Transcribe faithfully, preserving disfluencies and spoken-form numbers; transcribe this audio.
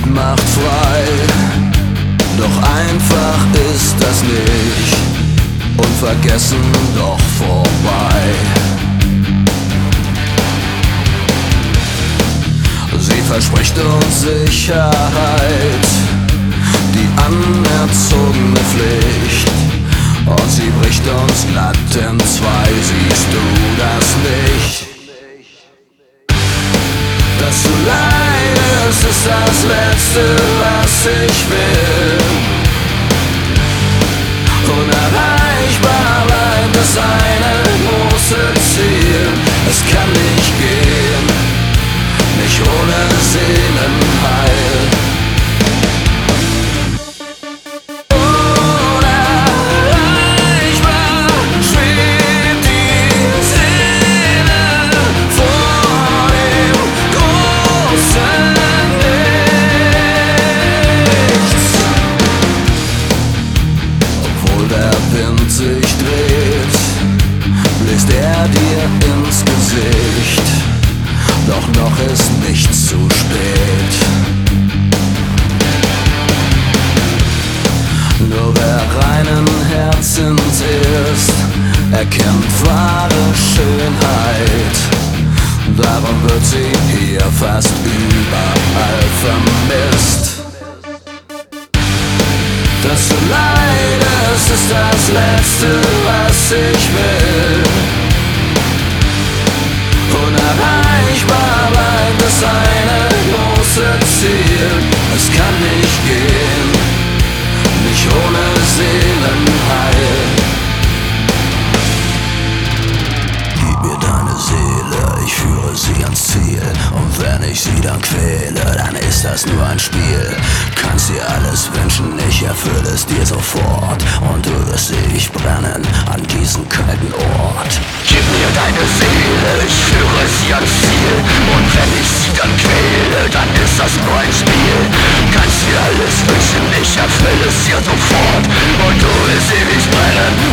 macht frei, doch einfach ist das nicht, unvergessen doch vorbei. Sie verspricht uns Sicherheit, die anerzogene Pflicht, und sie bricht uns glatt in zwei, siehst du das nicht? Dass du leidest, ist das Letzte, was ich will. Unerreichbar bleibt das eine große Ziel. Es kann nicht gehen, nicht ohne Seelenheil. Sich dreht, bläst er dir ins Gesicht, doch noch ist nichts zu spät. Nur wer reinen Herzens ist, erkennt wahre Schönheit. Darum wird sie hier fast überall vermisst. Dass du leidest, ist das Letzte, was ich will. Unerreichbar bleibt das eine große Ziel. Es kann nicht gehen, nicht ohne Seelenheil. Gib mir deine Seele, ich führe sie ans Ziel. Und wenn ich sie dann quäle, dann ist das nur ein Spiel. Kannst dir alles wünschen, ich erfülle es dir sofort. Und du wirst ewig brennen an diesem kalten Ort. Gib mir deine Seele, ich führe sie ans Ziel. Und wenn ich sie dann quäle, dann ist das nur ein Spiel. Kannst dir alles wünschen, ich erfülle es dir sofort. Und du wirst ewig brennen